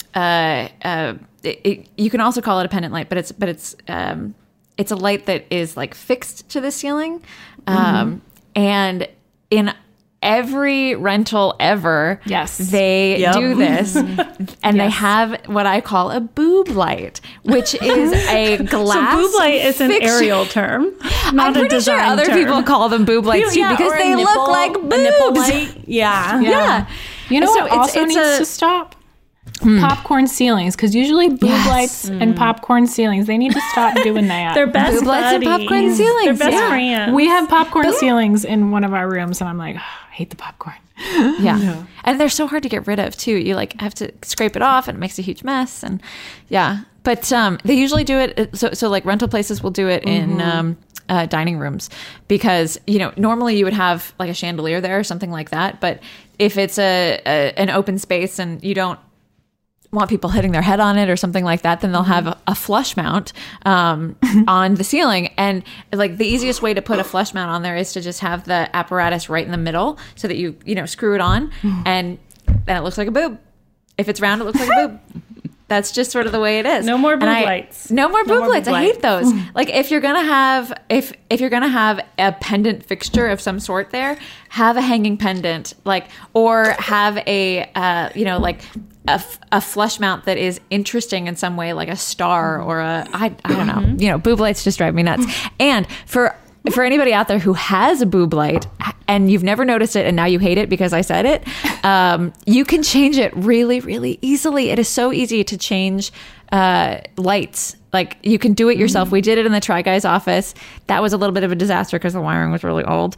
you can also call it a pendant light, but it's a light that is like fixed to the ceiling, and in every rental ever, they do this, and they have what I call a boob light, which is a glass. So boob light is an Ariel term, not I'm a pretty sure design other term. people call them boob lights too, because or a they nipple, look like boobs. a nipple light. Yeah. You know So what also needs to stop? Popcorn ceilings, because usually boob lights and popcorn ceilings, they need to stop doing that. They're best Boob lights and buddies. popcorn ceilings, They're best yeah. friends. We have popcorn ceilings in one of our rooms, and I'm like, I hate the popcorn. Yeah. And they're so hard to get rid of too. You like have to scrape it off and it makes a huge mess. And but they usually do it. So like rental places will do it in dining rooms, because, you know, normally you would have like a chandelier there or something like that. But if it's an open space and you don't want people hitting their head on it or something like that, then they'll have a flush mount on the ceiling. And like the easiest way to put a flush mount on there is to just have the apparatus right in the middle, so that you screw it on, and then it looks like a boob. If it's round, it looks like a boob. That's just sort of the way it is. No more boob lights. No more boob lights. I hate lights. those. Like if you're gonna have if you're gonna have a pendant fixture of some sort there, have a hanging pendant, like, or have a like a flush mount that is interesting in some way, like a star or I don't know. You know, boob lights just drive me nuts. And for anybody out there who has a boob light and you've never noticed it and now you hate it because I said it, you can change it really, really easily. It is so easy to change lights. Like you can do it yourself. We did it in the Try Guy's office. That was a little bit of a disaster because the wiring was really old.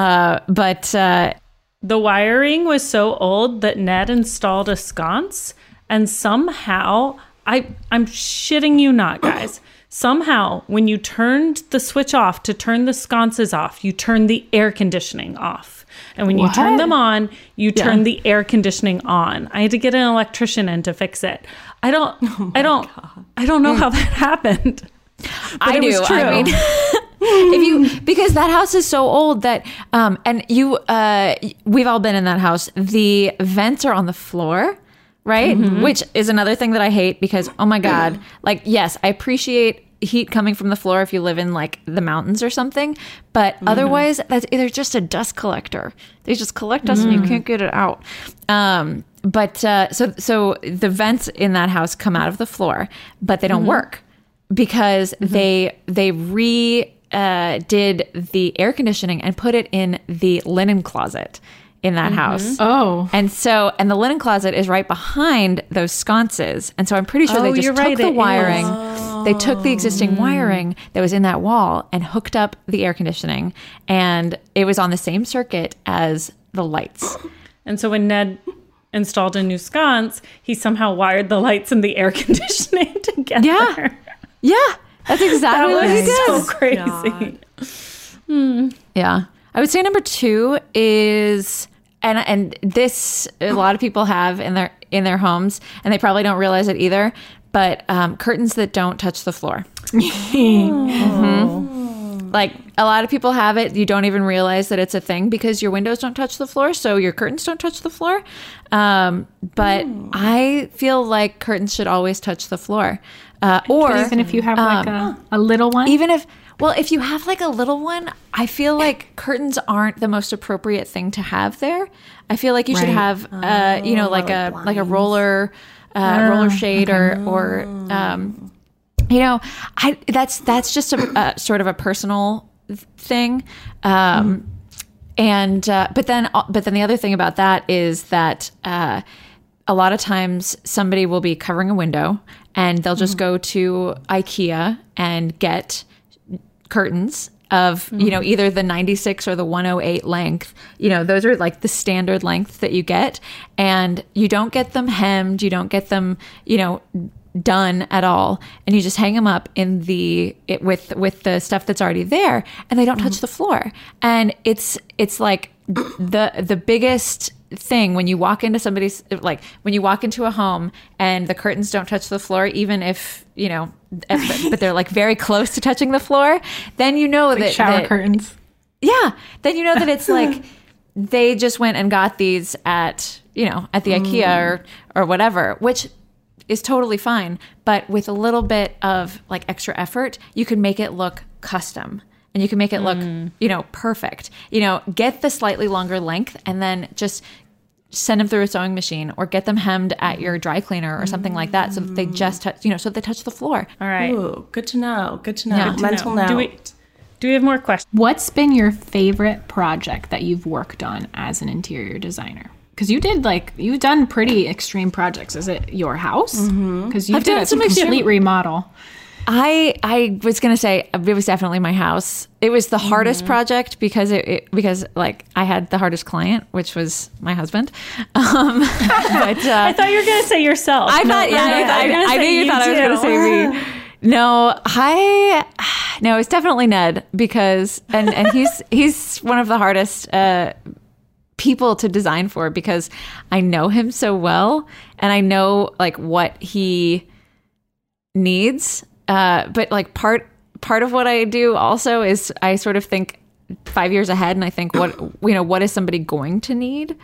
The wiring was so old that Ned installed a sconce, and somehow, I'm shitting you not, guys. Somehow, when you turned the switch off to turn the sconces off, you turned the air conditioning off. And when you turn them on, you turn the air conditioning on. I had to get an electrician in to fix it. I don't know how that happened. But I it do. was true. I mean, because that house is so old that, we've all been in that house. The vents are on the floor, right? Which is another thing that I hate because, oh my God, like, yes, I appreciate heat coming from the floor if you live in like the mountains or something, but otherwise that's either just a dust collector. They just collect dust and you can't get it out. so the vents in that house come out of the floor, but they don't work because they did the air conditioning and put it in the linen closet in that house. Oh. And the linen closet is right behind those sconces. And so I'm pretty sure they just took the wiring. They took the existing wiring that was in that wall and hooked up the air conditioning. And it was on the same circuit as the lights. And so when Ned installed a new sconce, he somehow wired the lights and the air conditioning together. Yeah. That's exactly what he did. So crazy. Yeah. I would say number 2 is, and this a lot of people have in their homes, and they probably don't realize it either, but curtains that don't touch the floor. Like a lot of people have it. You don't even realize that it's a thing because your windows don't touch the floor, so your curtains don't touch the floor. But I feel like curtains should always touch the floor. Or even if you have like a little one? Even if you have like a little one, I feel like curtains aren't the most appropriate thing to have there. I feel like you should have, like a roller shade or that's just a sort of a personal thing. But then the other thing about that is that a lot of times somebody will be covering a window and they'll just go to IKEA and get curtains of, either the 96 or the 108 length. Those are like the standard length that you get, and you don't get them hemmed. You don't get them, done at all. And you just hang them up with the stuff that's already there, and they don't touch the floor. And it's like the biggest thing when you walk into when you walk into a home and the curtains don't touch the floor, even if but they're like very close to touching the floor, then that shower curtains. Yeah, then that it's like they just went and got these at the IKEA or whatever, which is totally fine. But with a little bit of like extra effort, you can make it look custom. And you can make it look, perfect. Get the slightly longer length and then just send them through a sewing machine or get them hemmed at your dry cleaner or something like that, so that they just touch, so they touch the floor. All right. Ooh, good to know. Yeah. Mental note. Do we have more questions? What's been your favorite project that you've worked on as an interior designer? Because you've done pretty extreme projects. Is it your house? Because you did a complete remodel. I was going to say it was definitely my house. It was the hardest project because because I had the hardest client, which was my husband. But I thought you were going to say yourself. I knew you thought I was going to say me. No, it's definitely Ned because and he's one of the hardest people to design for because I know him so well and I know what he needs. But part of what I do also is I sort of think 5 years ahead, and I think what is somebody going to need,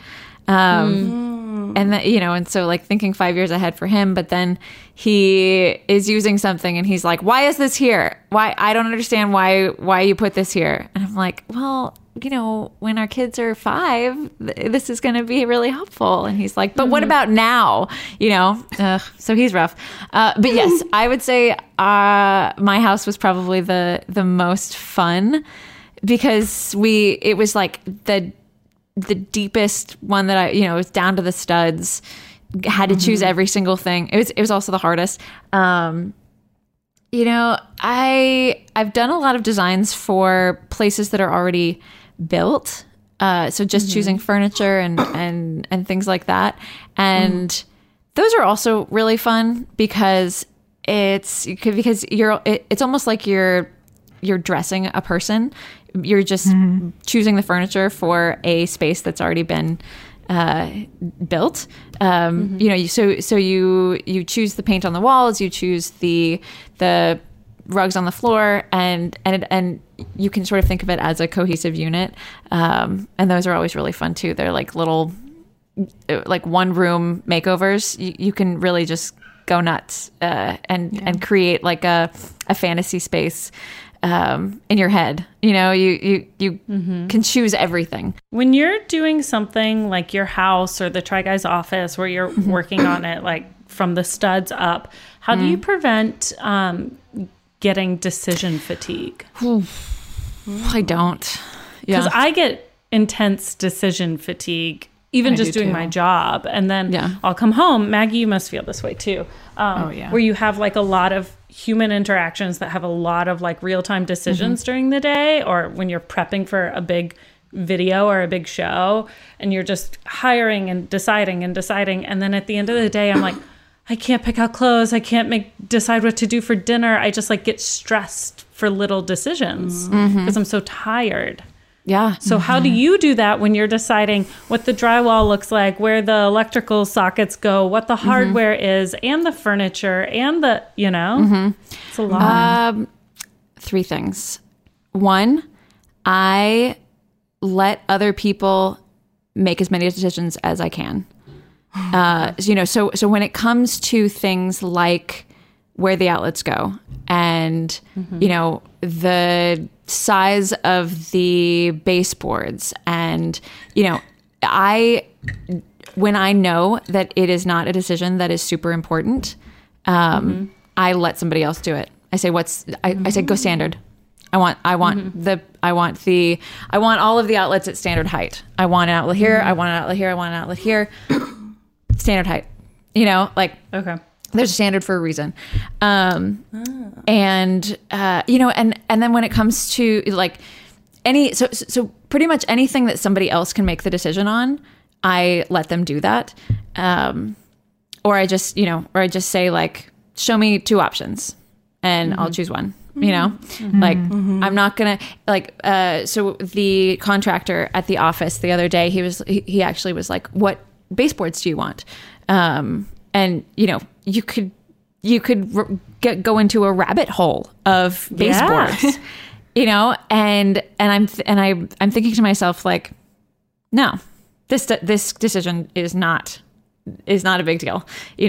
and that and so thinking 5 years ahead for him. But then he is using something, and he's like, "Why is this here? Why I don't understand why you put this here?" And I'm like, "Well, when our kids are 5, this is going to be really helpful." And he's like, "But what about now?" So he's rough. But yes, I would say my house was probably the most fun because it was like the deepest one that it was down to the studs. Had to choose every single thing. It was also the hardest. I've done a lot of designs for places that are already built. So just choosing furniture and things like that. And those are also really fun because it's almost like you're dressing a person. You're just choosing the furniture for a space that's already been built. So you choose the paint on the walls, you choose the rugs on the floor, and you can sort of think of it as a cohesive unit. And those are always really fun too. They're like little, one room makeovers. You can really just go nuts and create like a fantasy space. in your head. You know, you can choose everything. When you're doing something like your house or the Try Guy's office where you're working on it, like from the studs up, how do you prevent getting decision fatigue? I don't. Because I get intense decision fatigue, even just doing my job. And then I'll come home. Maggie, you must feel this way too. Where you have like a lot of human interactions that have a lot of like real-time decisions during the day, or when you're prepping for a big video or a big show and you're just hiring and deciding. And then at the end of the day, I'm like, I can't pick out clothes. I can't decide what to do for dinner. I just like get stressed for little decisions because I'm so tired. Yeah. So how do you do that when you're deciding what the drywall looks like, where the electrical sockets go, what the hardware is, and the furniture, and the, it's a lot. 3 things. 1, I let other people make as many decisions as I can. So when it comes to things like where the outlets go and, the size of the baseboards and, when I know that it is not a decision that is super important, I let somebody else do it. I say, I say, go standard. I want all of the outlets at standard height. I want an outlet here. I want an outlet here. I want an outlet here. Standard height, Okay. There's a standard for a reason. And then when it comes to like so pretty much anything that somebody else can make the decision on, I let them do that. Or I just say like, show me 2 options and I'll choose one, I'm not gonna so the contractor at the office the other day, he actually was like, what baseboards do you want? And you could go into a rabbit hole of baseboards, and I'm thinking to myself like, no, this decision is not a big deal.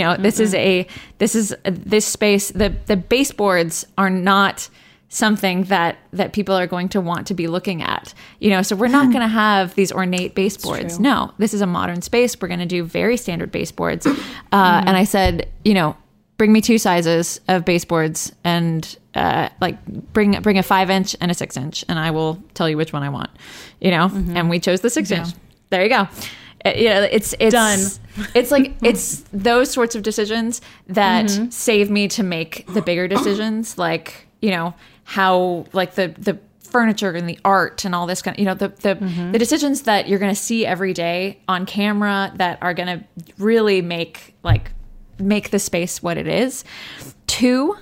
This space, the baseboards are not something that people are going to want to be looking at, so we're not going to have these ornate baseboards. No, this is a modern space. We're going to do very standard baseboards. And I said, bring me 2 sizes of baseboards and bring a 5-inch and a 6-inch, and I will tell you which one I want, and we chose the 6-inch. There you go. It's done. It's like, it's those sorts of decisions that save me to make the bigger decisions, like, how like the furniture and the art and all this kind of, the decisions that you're going to see every day on camera that are going to really make the space what it is. 2,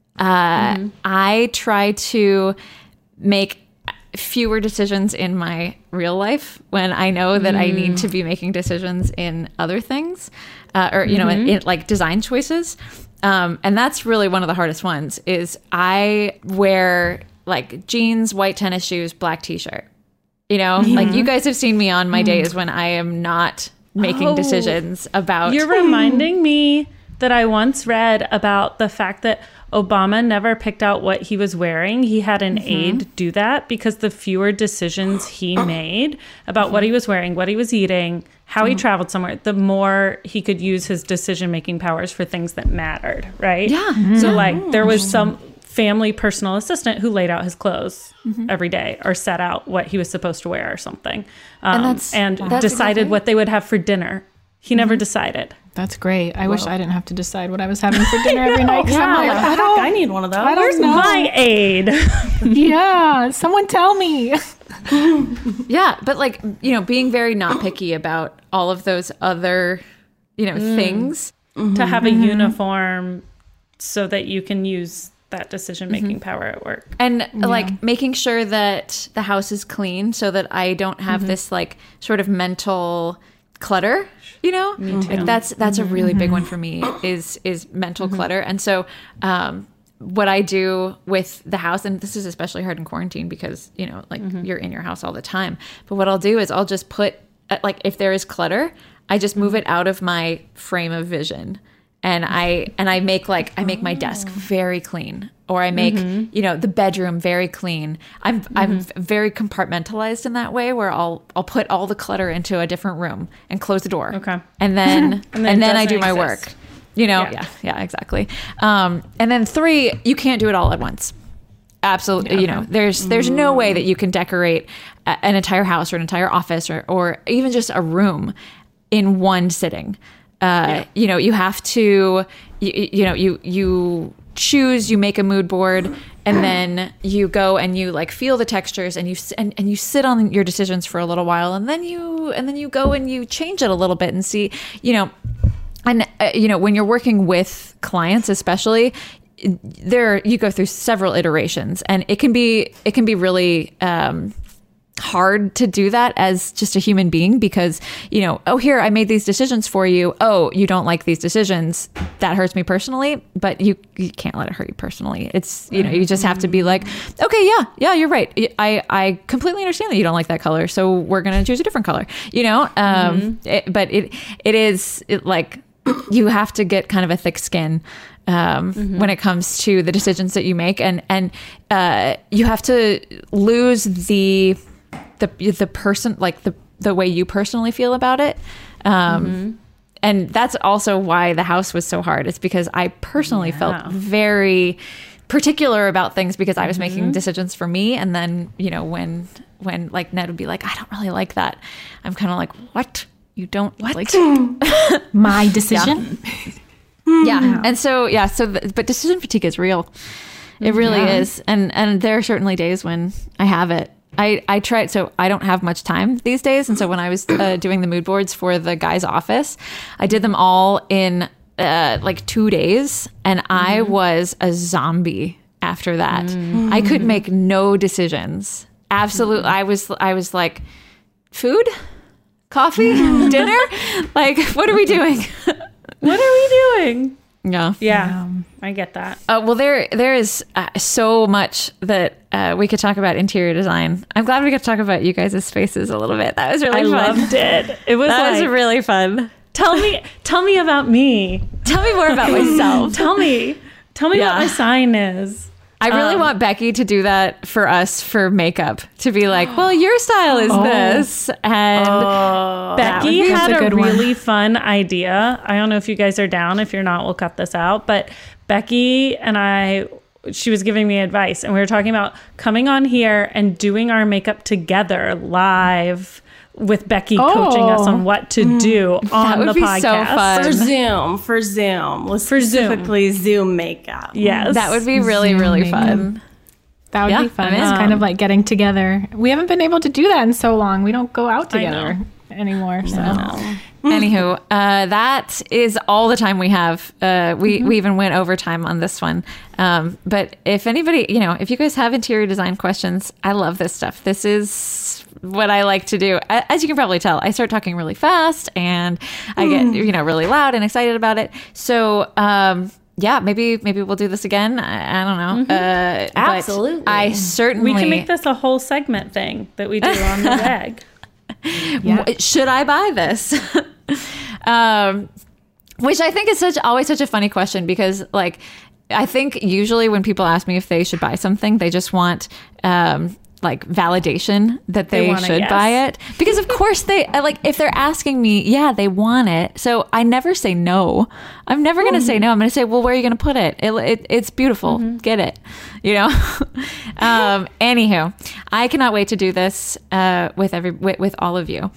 I try to make fewer decisions in my real life when I know that I need to be making decisions in other things, or in like design choices. And that's really one of the hardest ones. Is I wear like jeans, white tennis shoes, black t-shirt. Like you guys have seen me on my days when I am not making decisions about. You're reminding me that I once read about the fact that Obama never picked out what he was wearing. He had an aide do that because the fewer decisions he made about what he was wearing, what he was eating, how he traveled somewhere, the more he could use his decision-making powers for things that mattered, right? Yeah. So like there was some family personal assistant who laid out his clothes every day or set out what he was supposed to wear or something, and decided what they would have for dinner. He never decided. That's great. I wish I didn't have to decide what I was having for dinner every night. I need one of those. Where's my aid? Yeah, someone tell me. Yeah, but like, being very not picky about all of those other, things. To have a uniform so that you can use that decision-making power at work. And like making sure that the house is clean so that I don't have this like sort of mental clutter, Me too. Like that's a really big one for me is mental clutter. And so what I do with the house, and this is especially hard in quarantine because you're in your house all the time, but what I'll do is I'll just put like, if there is clutter, I just move it out of my frame of vision and I make my desk very clean, or I make the bedroom very clean. I'm very compartmentalized in that way, where I'll put all the clutter into a different room and close the door. Okay. And then And and then then it I do doesn't my exist. work. Yeah, exactly. And then 3, you can't do it all at once. Absolutely. There's no way that you can decorate an entire house or an entire office or even just a room in one sitting. You have to, you choose, you make a mood board, and then you go and you like feel the textures, and you sit on your decisions for a little while, and then you go and you change it a little bit and see, and when you're working with clients, especially, you go through several iterations, and it can be really hard to do that as just a human being, because here, I made these decisions for you. Oh, you don't like these decisions. That hurts me personally, but you can't let it hurt you personally. It's you just have to be like, okay, yeah, you're right. I completely understand that you don't like that color, so we're gonna choose a different color. But it is like, you have to get kind of a thick skin when it comes to the decisions that you make, and you have to lose the person, like the way you personally feel about it. And that's also why the house was so hard. It's because I personally felt very particular about things, because I was making decisions for me. And then, when like Ned would be like, I don't really like that, I'm kind of like, what? You don't like my decision? Yeah. And so, but decision fatigue is real. It really is. And there are certainly days when I have it. I try it. So I don't have much time these days. And so when I was doing the mood boards for the guy's office, I did them all in like 2 days. And I was a zombie after that. I could make no decisions. Absolutely. I was like, food? Coffee? Dinner? Like, what are we doing? What are we doing? Yeah. I get that. Well, there is so much that we could talk about interior design. I'm glad we got to talk about you guys' spaces a little bit. That was really fun. I loved it. It was that was really fun. Tell me about me. Tell me more about myself. Tell me what my sign is. I really want Becky to do that for us for makeup, to be like, well, your style is this. And Becky had a really fun idea. I don't know if you guys are down. If you're not, we'll cut this out. But Becky and she was giving me advice, and we were talking about coming on here and doing our makeup together live, with Becky coaching us on what to do on the podcast. So fun. For Zoom. Specifically Zoom makeup. Yes. That would be really, really fun. That would be fun. It's kind of like getting together. We haven't been able to do that in so long. We don't go out together anymore. So. Anywho, that is all the time we have. We even went overtime on this one. But if anybody, if you guys have interior design questions, I love this stuff. This is what I like to do. As you can probably tell, I start talking really fast, and I get, really loud and excited about it. So, maybe we'll do this again. I don't know. Absolutely. I certainly... We can make this a whole segment thing that we do on the reg. Should I buy this? Which I think is always such a funny question, because like, I think usually when people ask me if they should buy something, they just want like validation that they should buy it, because of course they like, if they're asking me, they want it. So I never say no. I'm never going to say no. I'm going to say, well, where are you going to put it? It's beautiful. Get it. Anywho, I cannot wait to do this with all of you.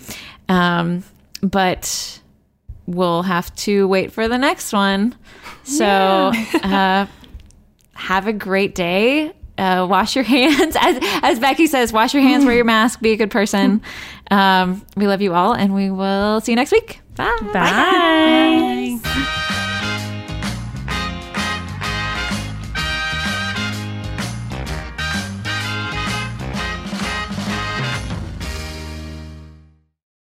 But we'll have to wait for the next one. So have a great day. Wash your hands. As Becky says, wash your hands, wear your mask, be a good person. We love you all, and we will see you next week. Bye. Bye.